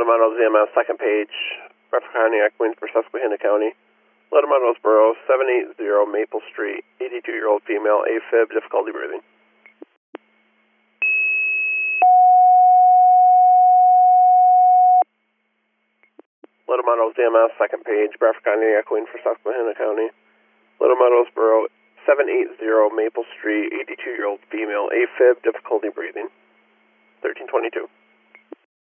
Ledomanos EMS, second page, Bradford County, Queens for Susquehanna County. Ledomanos Borough, 780 Maple Street, 82-year-old female, AFib, difficulty breathing. Ledomanos EMS, second page, Bradford County, Queens for Susquehanna County. Ledomanos Borough, 780 Maple Street, 82-year-old female, AFib, difficulty breathing. 1322.